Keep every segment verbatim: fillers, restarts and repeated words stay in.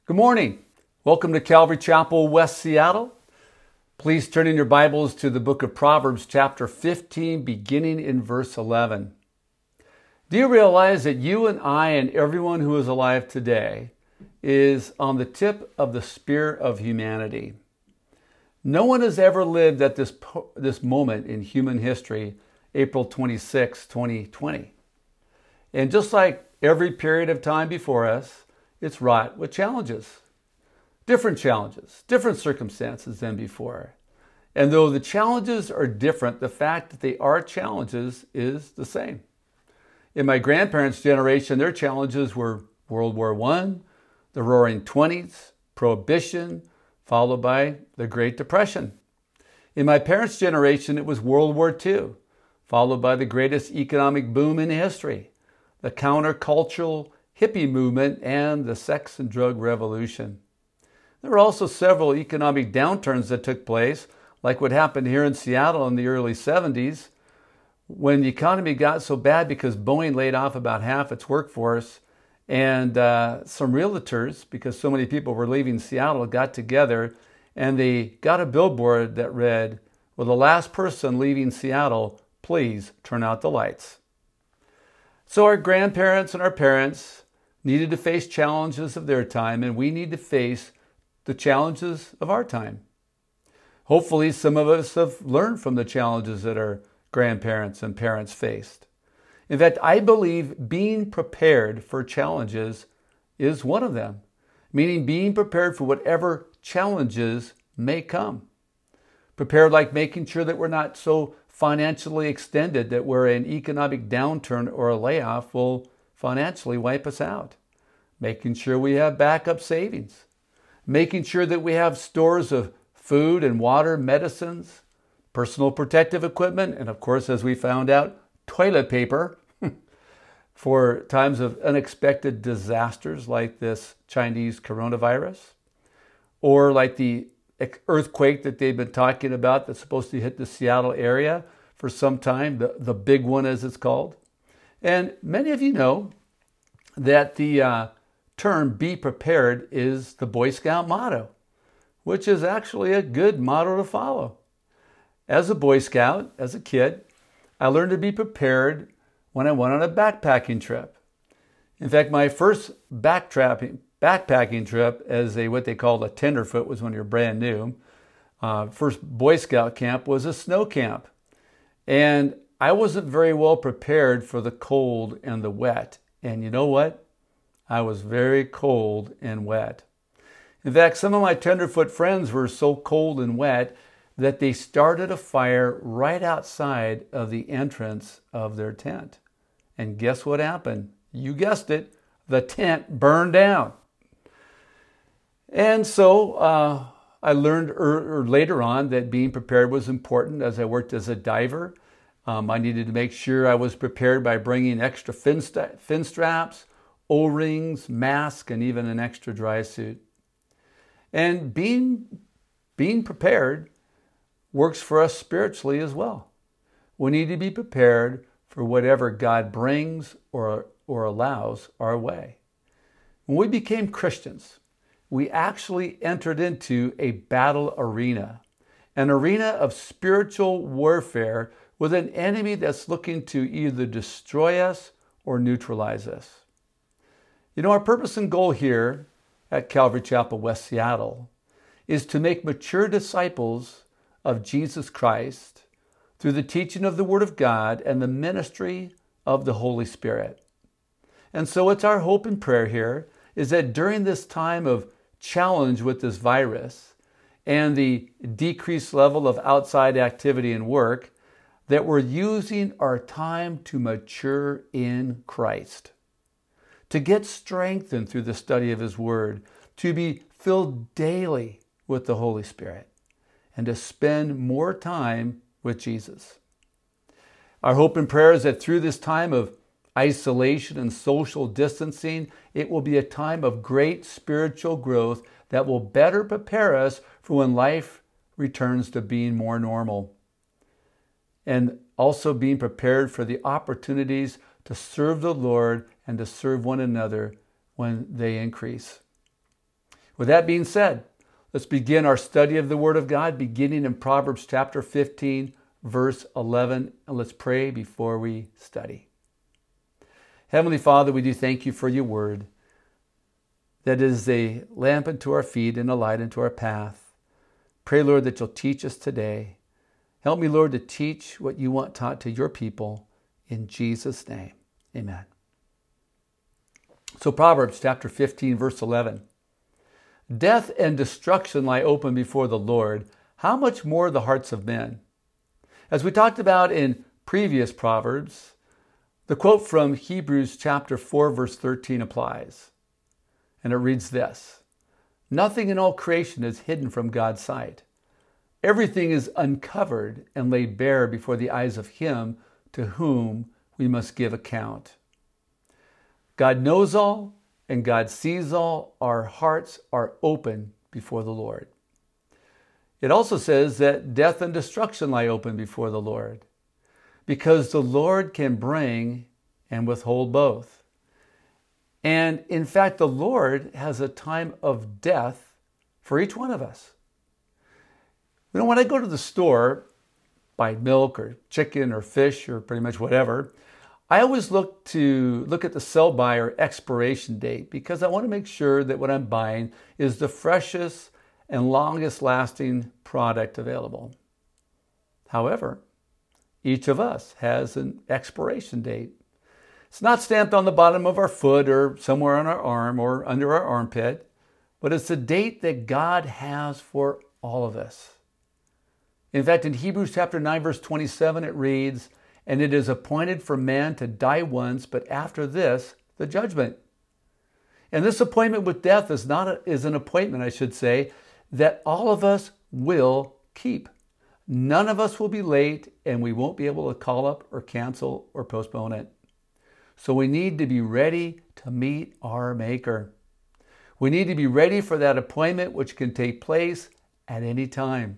Good morning. Welcome to Calvary Chapel, West Seattle. Please turn in your Bibles to the book of Proverbs, chapter fifteen, beginning in verse eleven. Do you realize that you and I and everyone who is alive today is on the tip of the spear of humanity? No one has ever lived at this, this moment in human history, April twenty-sixth, twenty twenty. And just like every period of time before us, it's wrought with challenges. Different challenges, different circumstances than before. And though the challenges are different, the fact that they are challenges is the same. In my grandparents' generation, their challenges were World War One, the Roaring Twenties, Prohibition, followed by the Great Depression. In my parents' generation, it was World War Two, followed by the greatest economic boom in history, the countercultural hippie movement, and the sex and drug revolution. There were also several economic downturns that took place, like what happened here in Seattle in the early seventies, when the economy got so bad because Boeing laid off about half its workforce, and uh, some realtors, because so many people were leaving Seattle, got together and they got a billboard that read, "Well, the last person leaving Seattle, please turn out the lights." So our grandparents and our parents needed to face challenges of their time, and we need to face the challenges of our time. Hopefully, some of us have learned from the challenges that our grandparents and parents faced. In fact, I believe being prepared for challenges is one of them, meaning being prepared for whatever challenges may come. Prepared like making sure that we're not so financially extended that where an economic downturn or a layoff will financially wipe us out. Making sure we have backup savings. Making sure that we have stores of food and water, medicines, personal protective equipment, and of course, as we found out, toilet paper for times of unexpected disasters like this Chinese coronavirus, or like the earthquake that they've been talking about that's supposed to hit the Seattle area for some time, the, the big one as it's called. And many of you know that the uh, term "be prepared" is the Boy Scout motto, which is actually a good motto to follow. As a Boy Scout, as a kid, I learned to be prepared when I went on a backpacking trip. In fact, my first backtrapping, backpacking trip as a what they called a tenderfoot was when you're brand new. Uh, first Boy Scout camp was a snow camp. And I wasn't very well prepared for the cold and the wet. And you know what? I was very cold and wet. In fact, some of my tenderfoot friends were so cold and wet that they started a fire right outside of the entrance of their tent. And guess what happened? You guessed it, the tent burned down. And so uh, I learned er, er, later on that being prepared was important. As I worked as a diver, um, I needed to make sure I was prepared by bringing extra fin, st- fin straps, O-rings, mask, and even an extra dry suit. And being, being prepared works for us spiritually as well. We need to be prepared for whatever God brings or, or allows our way. When we became Christians, we actually entered into a battle arena, an arena of spiritual warfare with an enemy that's looking to either destroy us or neutralize us. You know, our purpose and goal here at Calvary Chapel, West Seattle, is to make mature disciples of Jesus Christ through the teaching of the Word of God and the ministry of the Holy Spirit. And so it's our hope and prayer here is that during this time of challenge with this virus and the decreased level of outside activity and work, that we're using our time to mature in Christ, to get strengthened through the study of His Word, to be filled daily with the Holy Spirit, and to spend more time with Jesus. Our hope and prayer is that through this time of isolation and social distancing, it will be a time of great spiritual growth that will better prepare us for when life returns to being more normal. And also being prepared for the opportunities to serve the Lord and to serve one another when they increase. With that being said, let's begin our study of the Word of God, beginning in Proverbs chapter fifteen, verse eleven, and let's pray before we study. Heavenly Father, we do thank you for your Word that is a lamp unto our feet and a light unto our path. Pray, Lord, that you'll teach us today. Help me, Lord, to teach what you want taught to your people. In Jesus' name, amen. So Proverbs chapter fifteen, verse eleven. Death and destruction lie open before the Lord. How much more the hearts of men? As we talked about in previous Proverbs, the quote from Hebrews chapter four, verse thirteen applies. And it reads this: Nothing in all creation is hidden from God's sight. Everything is uncovered and laid bare before the eyes of him to whom we must give account. God knows all and God sees all. Our hearts are open before the Lord. It also says that death and destruction lie open before the Lord, because the Lord can bring and withhold both. And in fact, the Lord has a time of death for each one of us. You know, when I go to the store, buy milk or chicken or fish or pretty much whatever, I always look to look at the sell-by or expiration date, because I want to make sure that what I'm buying is the freshest and longest lasting product available. However, each of us has an expiration date. It's not stamped on the bottom of our foot or somewhere on our arm or under our armpit, but it's the date that God has for all of us. In fact, in Hebrews chapter nine, verse twenty-seven, it reads, And it is appointed for man to die once, but after this, the judgment. And this appointment with death is not a, is an appointment, I should say, that all of us will keep. None of us will be late, and we won't be able to call up or cancel or postpone it. So we need to be ready to meet our Maker. We need to be ready for that appointment, which can take place at any time.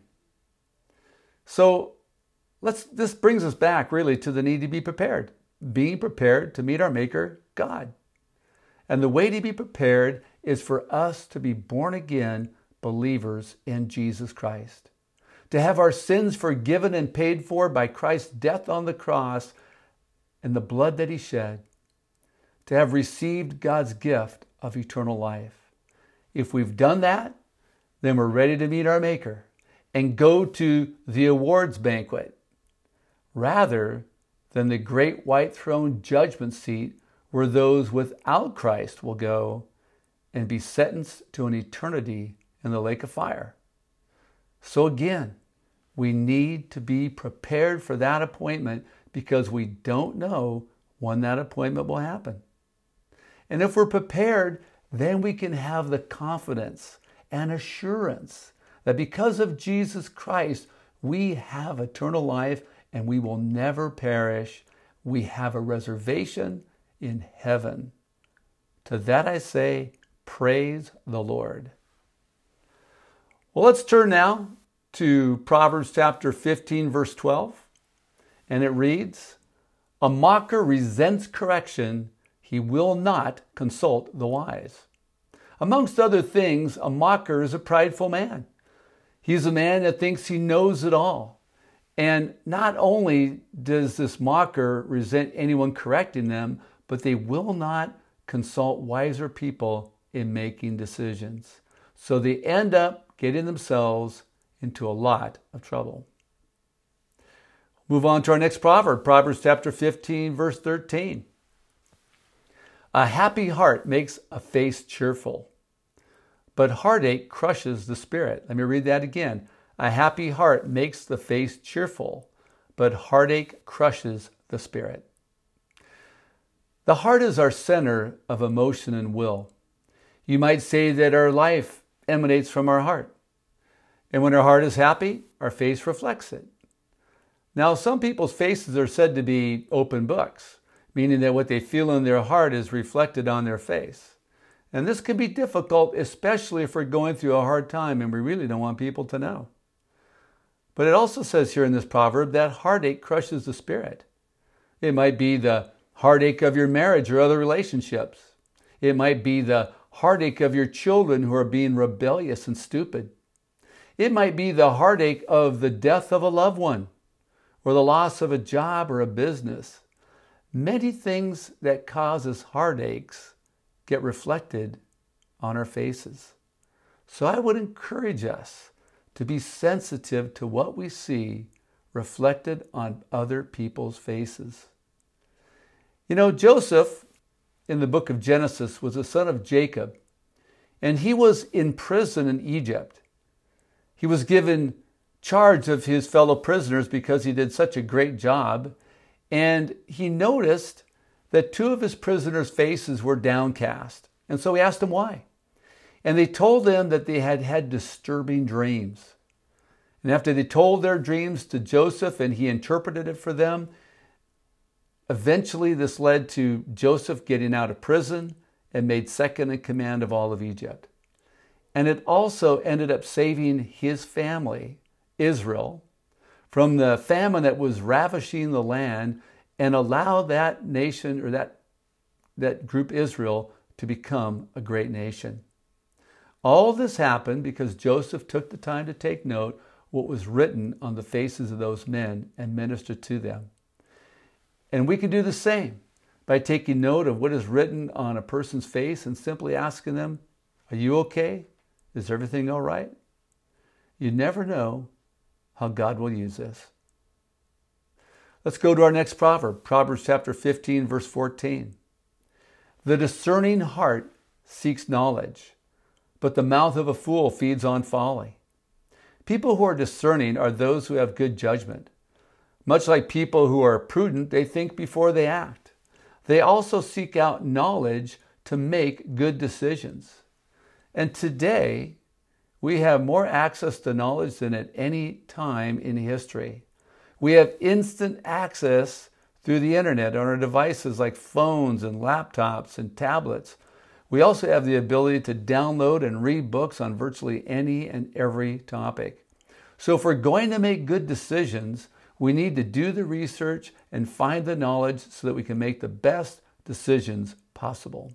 So let's. This brings us back really to the need to be prepared. Being prepared to meet our Maker, God. And the way to be prepared is for us to be born again believers in Jesus Christ. To have our sins forgiven and paid for by Christ's death on the cross and the blood that he shed. To have received God's gift of eternal life. If we've done that, then we're ready to meet our Maker and go to the awards banquet, rather than the great white throne judgment seat where those without Christ will go and be sentenced to an eternity in the lake of fire. So again, we need to be prepared for that appointment, because we don't know when that appointment will happen. And if we're prepared, then we can have the confidence and assurance that because of Jesus Christ, we have eternal life and we will never perish. We have a reservation in heaven. To that I say, praise the Lord. Well, let's turn now to Proverbs chapter fifteen, verse twelve. And it reads, A mocker resents correction. He will not consult the wise. Amongst other things, a mocker is a prideful man. He's a man that thinks he knows it all. And not only does this mocker resent anyone correcting them, but they will not consult wiser people in making decisions. So they end up getting themselves into a lot of trouble. Move on to our next proverb, Proverbs chapter fifteen, verse thirteen. A happy heart makes a face cheerful, but heartache crushes the spirit. Let me read that again. A happy heart makes the face cheerful, but heartache crushes the spirit. The heart is our center of emotion and will. You might say that our life emanates from our heart. And when our heart is happy, our face reflects it. Now, some people's faces are said to be open books, meaning that what they feel in their heart is reflected on their face. And this can be difficult, especially if we're going through a hard time and we really don't want people to know. But it also says here in this proverb that heartache crushes the spirit. It might be the heartache of your marriage or other relationships. It might be the heartache of your children who are being rebellious and stupid. It might be the heartache of the death of a loved one or the loss of a job or a business. Many things that cause us heartaches get reflected on our faces. So I would encourage us to be sensitive to what we see reflected on other people's faces. You know, Joseph in the book of Genesis was the son of Jacob, and he was in prison in Egypt. He was given charge of his fellow prisoners because he did such a great job, and he noticed that two of his prisoners' faces were downcast, and so he asked them why. And they told him that they had had disturbing dreams. And after they told their dreams to Joseph and he interpreted it for them, eventually this led to Joseph getting out of prison and made second in command of all of Egypt. And it also ended up saving his family, Israel, from the famine that was ravishing the land and allowed that nation or that, that group Israel to become a great nation. All this happened because Joseph took the time to take note what was written on the faces of those men and minister to them. And we can do the same by taking note of what is written on a person's face and simply asking them, are you okay? Is everything all right? You never know how God will use this. Let's go to our next proverb, Proverbs chapter fifteen, verse fourteen. The discerning heart seeks knowledge, but the mouth of a fool feeds on folly. People who are discerning are those who have good judgment. Much like people who are prudent, they think before they act. They also seek out knowledge to make good decisions. And today, we have more access to knowledge than at any time in history. We have instant access through the internet on our devices like phones and laptops and tablets. We also have the ability to download and read books on virtually any and every topic. So if we're going to make good decisions, we need to do the research and find the knowledge so that we can make the best decisions possible.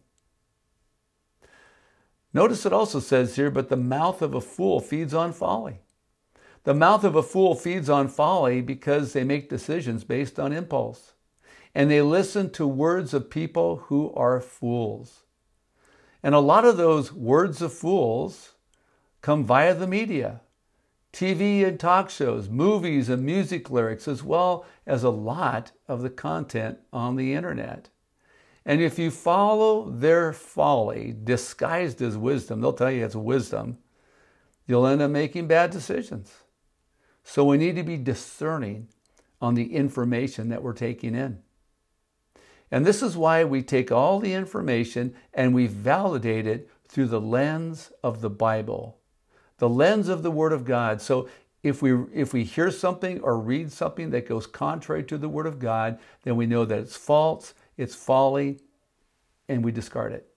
Notice it also says here, but the mouth of a fool feeds on folly. The mouth of a fool feeds on folly because they make decisions based on impulse. And they listen to words of people who are fools. And a lot of those words of fools come via the media, T V and talk shows, movies and music lyrics, as well as a lot of the content on the internet. And if you follow their folly disguised as wisdom, they'll tell you it's wisdom, you'll end up making bad decisions. So we need to be discerning on the information that we're taking in. And this is why we take all the information and we validate it through the lens of the Bible, the lens of the Word of God. So if we if we hear something or read something that goes contrary to the Word of God, then we know that it's false, it's folly, and we discard it.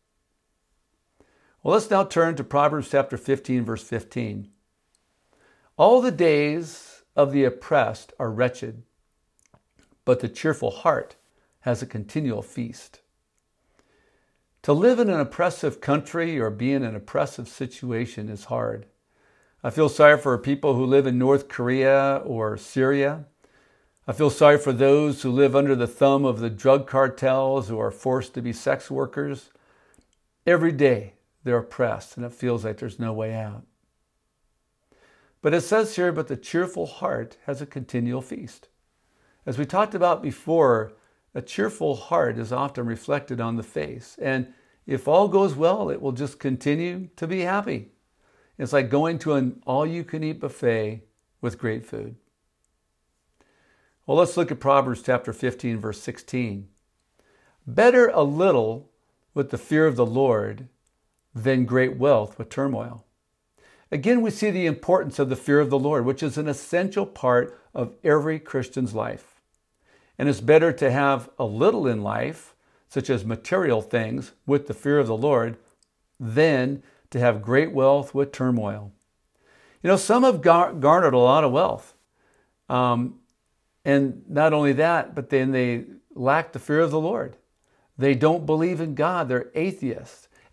Well, let's now turn to Proverbs chapter fifteen, verse fifteen. All the days of the oppressed are wretched, but the cheerful heart has a continual feast. To live in an oppressive country or be in an oppressive situation is hard. I feel sorry for people who live in North Korea or Syria. I feel sorry for those who live under the thumb of the drug cartels who are forced to be sex workers. Every day they're oppressed and it feels like there's no way out. But it says here, but the cheerful heart has a continual feast. As we talked about before, a cheerful heart is often reflected on the face. And if all goes well, it will just continue to be happy. It's like going to an all-you-can-eat buffet with great food. Well, let's look at Proverbs chapter fifteen, verse sixteen. Better a little with the fear of the Lord than great wealth with turmoil. Again, we see the importance of the fear of the Lord, which is an essential part of every Christian's life. And it's better to have a little in life, such as material things, with the fear of the Lord, than to have great wealth with turmoil. You know, some have gar- garnered a lot of wealth. Um, and not only that, but then they lack the fear of the Lord. They don't believe in God. They're atheists.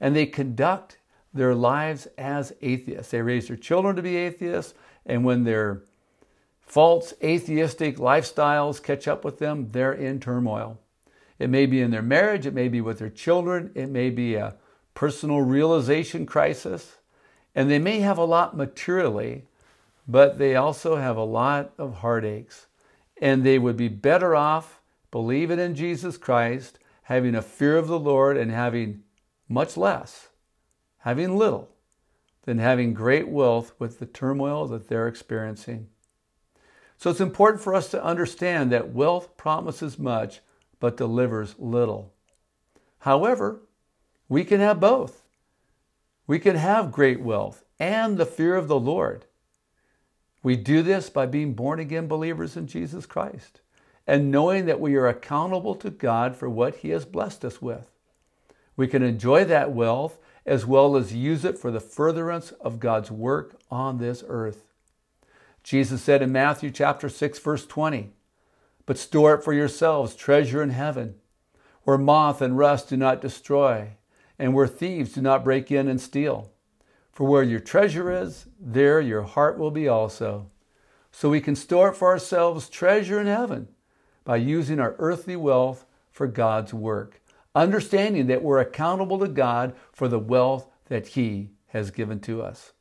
and they conduct their lives as atheists. They raise their children to be atheists, and when their false atheistic lifestyles catch up with them, they're in turmoil. It may be in their marriage, it may be with their children, it may be a personal realization crisis, and they may have a lot materially, but they also have a lot of heartaches. And they would be better off believing in Jesus Christ, having a fear of the Lord, and having much less, having little, than having great wealth with the turmoil that they're experiencing. So it's important for us to understand that wealth promises much, but delivers little. However, we can have both. We can have great wealth and the fear of the Lord. We do this by being born-again believers in Jesus Christ and knowing that we are accountable to God for what He has blessed us with. We can enjoy that wealth as well as use it for the furtherance of God's work on this earth. Jesus said in Matthew chapter six, verse twenty, "But store up for yourselves treasure in heaven, where moth and rust do not destroy, and where thieves do not break in and steal. For where your treasure is, there your heart will be also." So we can store up for ourselves treasure in heaven by using our earthly wealth for God's work, understanding that we're accountable to God for the wealth that He has given to us.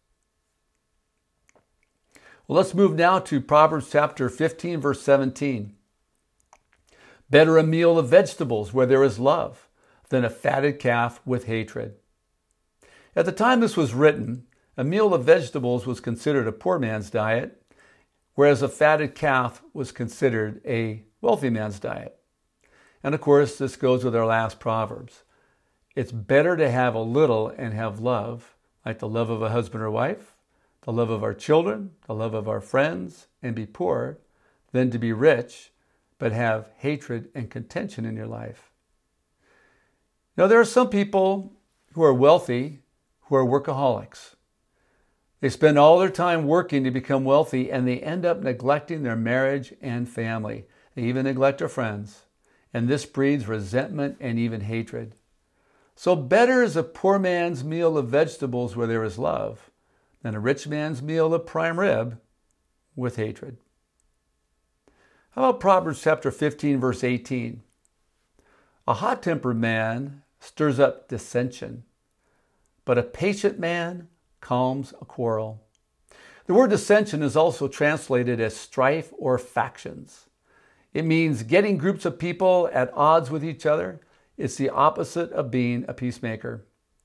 Well, let's move now to Proverbs chapter fifteen, verse seventeen. "Better a meal of vegetables where there is love than a fatted calf with hatred." At the time this was written, a meal of vegetables was considered a poor man's diet, whereas a fatted calf was considered a wealthy man's diet. And of course, this goes with our last Proverbs. It's better to have a little and have love, like the love of a husband or wife, the love of our children, the love of our friends, and be poor, than to be rich, but have hatred and contention in your life. Now, there are some people who are wealthy who are workaholics. They spend all their time working to become wealthy, and they end up neglecting their marriage and family. They even neglect their friends. And this breeds resentment and even hatred. So better is a poor man's meal of vegetables where there is love than a rich man's meal of prime rib with hatred. How about Proverbs chapter fifteen, verse eighteen? "A hot-tempered man stirs up dissension, but a patient man calms a quarrel." The word dissension is also translated as strife or factions. It means getting groups of people at odds with each other. It's the opposite of being a peacemaker.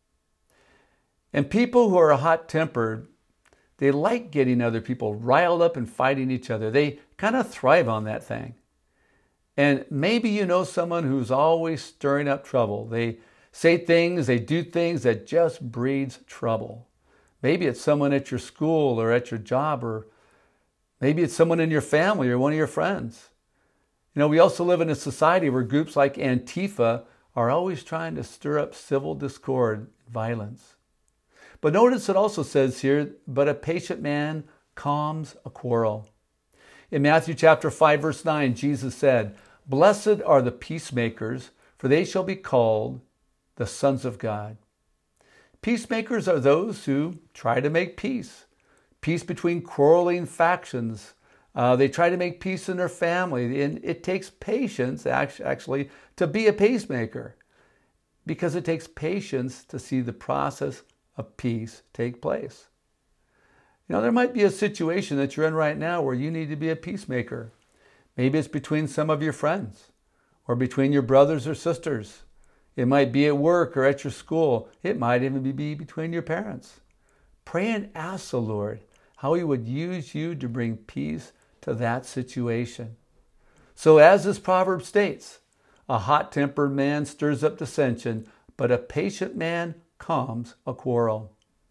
And people who are hot-tempered, they like getting other people riled up and fighting each other. They kind of thrive on that thing. And maybe you know someone who's always stirring up trouble. They say things, they do things that just breeds trouble. Maybe it's someone at your school or at your job, or maybe it's someone in your family or one of your friends. You know, we also live in a society where groups like Antifa are always trying to stir up civil discord, violence. But notice it also says here, "But a patient man calms a quarrel." In Matthew chapter five, verse nine, Jesus said, "Blessed are the peacemakers, for they shall be called the sons of God." Peacemakers are those who try to make peace. Peace between quarreling factions. Uh, they try to make peace in their family. And it takes patience, actually, to be a peacemaker, because it takes patience to see the process of peace take place. You know, there might be a situation that you're in right now where you need to be a peacemaker. Maybe it's between some of your friends or between your brothers or sisters. It might be at work or at your school. It might even be between your parents. Pray and ask the Lord how He would use you to bring peace to that situation. So as this proverb states, a hot-tempered man stirs up dissension, but a patient man calms a quarrel.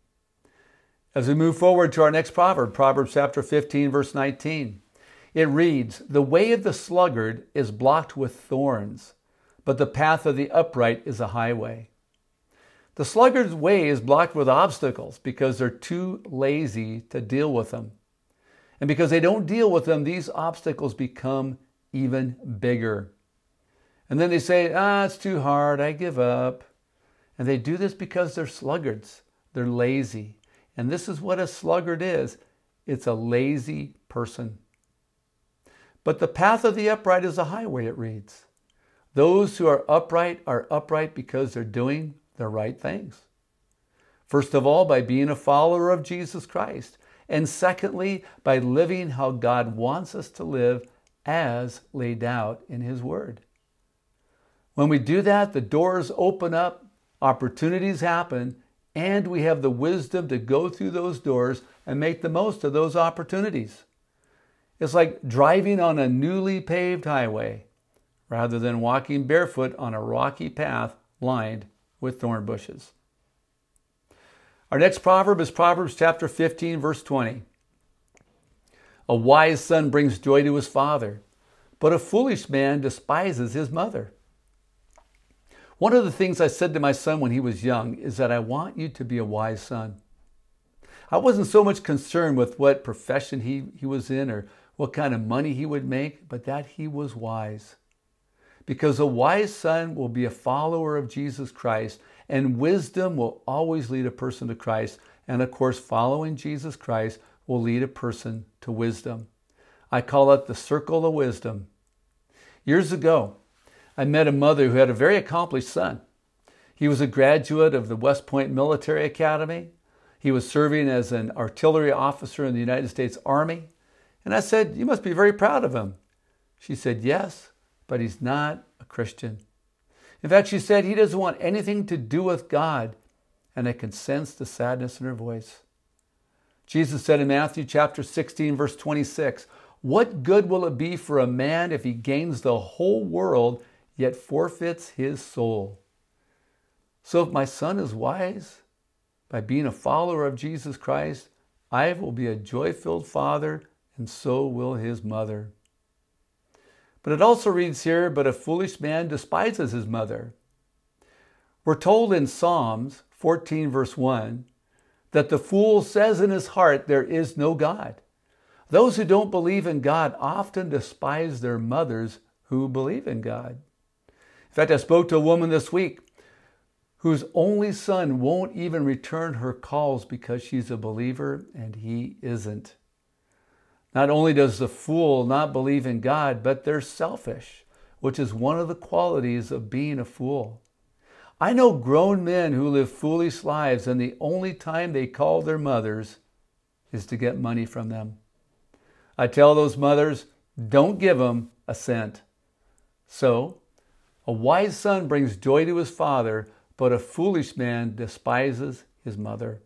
As we move forward to our next proverb, Proverbs chapter fifteen, verse nineteen, it reads, "The way of the sluggard is blocked with thorns, but the path of the upright is a highway." The sluggard's way is blocked with obstacles because they're too lazy to deal with them. And because they don't deal with them, these obstacles become even bigger. And then they say, ah, it's too hard, I give up. And they do this because they're sluggards. They're lazy. And this is what a sluggard is. It's a lazy person. But the path of the upright is a highway, it reads. Those who are upright are upright because they're doing the right things. First of all, by being a follower of Jesus Christ. And secondly, by living how God wants us to live as laid out in His Word. When we do that, the doors open up, opportunities happen, and we have the wisdom to go through those doors and make the most of those opportunities. It's like driving on a newly paved highway rather than walking barefoot on a rocky path lined with thorn bushes. Our next proverb is Proverbs chapter fifteen, verse twenty. A wise son brings joy to his father, but a foolish man despises his mother. One of the things I said to my son when he was young is that I want you to be a wise son. I wasn't so much concerned with what profession he, he was in or what kind of money he would make, but that he was wise. Because a wise son will be a follower of Jesus Christ, and wisdom will always lead a person to Christ. And of course, following Jesus Christ will lead a person to wisdom. I call it the circle of wisdom. Years ago, I met a mother who had a very accomplished son. He was a graduate of the West Point Military Academy. He was serving as an artillery officer in the United States Army. And I said, "You must be very proud of him." She said, "Yes, but he's not a Christian." In fact, she said he doesn't want anything to do with God. And I could sense the sadness in her voice. Jesus said in Matthew chapter sixteen, verse twenty-six, "What good will it be for a man if he gains the whole world, yet forfeits his soul?" So if my son is wise, by being a follower of Jesus Christ, I will be a joy-filled father, and so will his mother. But it also reads here, but a foolish man despises his mother. We're told in Psalms fourteen, verse one, that the fool says in his heart, there is no God. Those who don't believe in God often despise their mothers who believe in God. In fact, I spoke to a woman this week whose only son won't even return her calls because she's a believer and he isn't. Not only does the fool not believe in God, but they're selfish, which is one of the qualities of being a fool. I know grown men who live foolish lives, and the only time they call their mothers is to get money from them. I tell those mothers, don't give them a cent. So, a wise son brings joy to his father, but a foolish man despises his mother.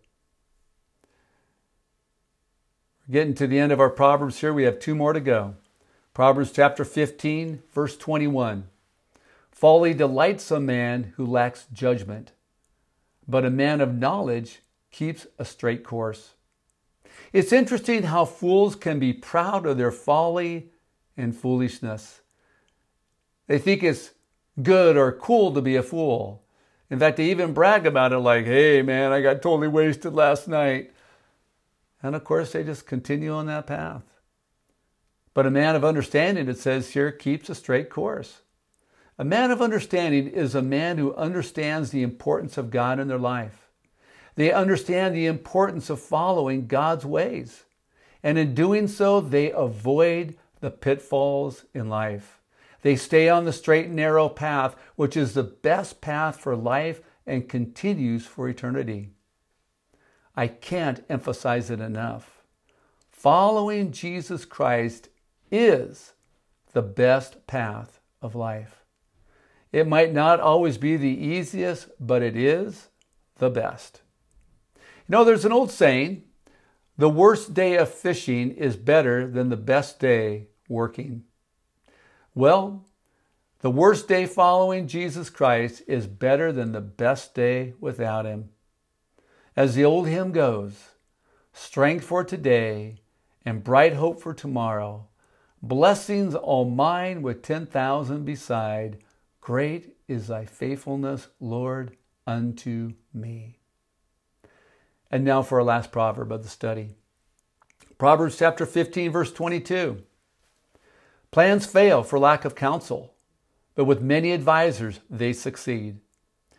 We're getting to the end of our Proverbs here. We have two more to go. Proverbs chapter fifteen, verse twenty-one. Folly delights a man who lacks judgment, but a man of knowledge keeps a straight course. It's interesting how fools can be proud of their folly and foolishness. They think it's good or cool to be a fool. In fact, they even brag about it like, "Hey man, I got totally wasted last night." And of course, they just continue on that path. But a man of understanding, it says here, keeps a straight course. A man of understanding is a man who understands the importance of God in their life. They understand the importance of following God's ways. And in doing so, they avoid the pitfalls in life. They stay on the straight and narrow path, which is the best path for life and continues for eternity. I can't emphasize it enough. Following Jesus Christ is the best path of life. It might not always be the easiest, but it is the best. You know, there's an old saying, the worst day of fishing is better than the best day working. Well, the worst day following Jesus Christ is better than the best day without Him. As the old hymn goes, strength for today and bright hope for tomorrow, blessings all mine with ten thousand beside, great is thy faithfulness, Lord, unto me. And now for our last proverb of the study. Proverbs chapter fifteen, verse twenty-two. Plans fail for lack of counsel, but with many advisors they succeed.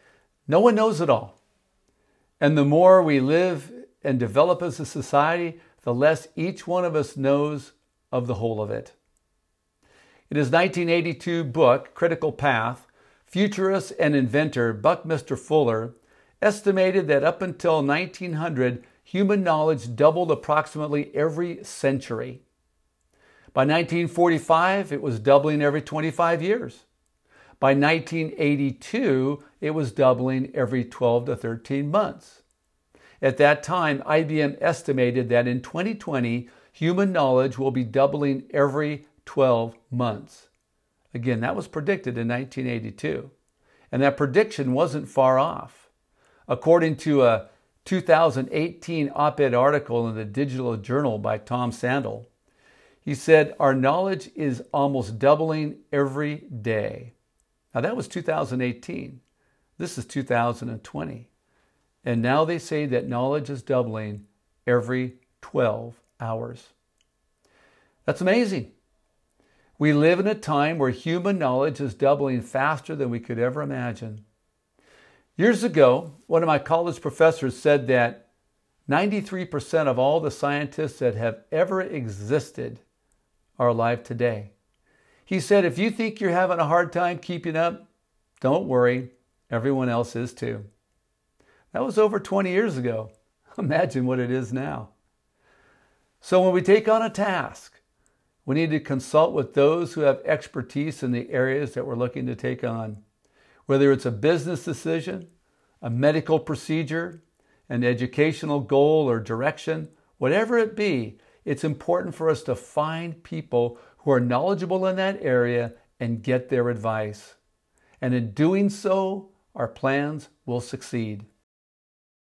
No one knows it all. And the more we live and develop as a society, the less each one of us knows of the whole of it. In his nineteen eighty-two book, Critical Path, futurist and inventor Buckminster Fuller estimated that up until nineteen hundred, human knowledge doubled approximately every century. By nineteen forty-five, it was doubling every twenty-five years. By nineteen eighty-two, it was doubling every twelve to thirteen months. At that time, I B M estimated that in twenty twenty, human knowledge will be doubling every twelve months. Again, that was predicted in nineteen eighty-two. And that prediction wasn't far off. According to a two thousand eighteen op-ed article in the Digital Journal by Tom Sandel, he said, our knowledge is almost doubling every day. Now that was two thousand eighteen. This is two thousand twenty. And now they say that knowledge is doubling every twelve hours. That's amazing. We live in a time where human knowledge is doubling faster than we could ever imagine. Years ago, one of my college professors said that ninety-three percent of all the scientists that have ever existed are alive today. He said, if you think you're having a hard time keeping up, don't worry, everyone else is too. That was over twenty years ago. Imagine what it is now. So when we take on a task, we need to consult with those who have expertise in the areas that we're looking to take on. Whether it's a business decision, a medical procedure, an educational goal or direction, whatever it be, it's important for us to find people who are knowledgeable in that area and get their advice. And in doing so, our plans will succeed.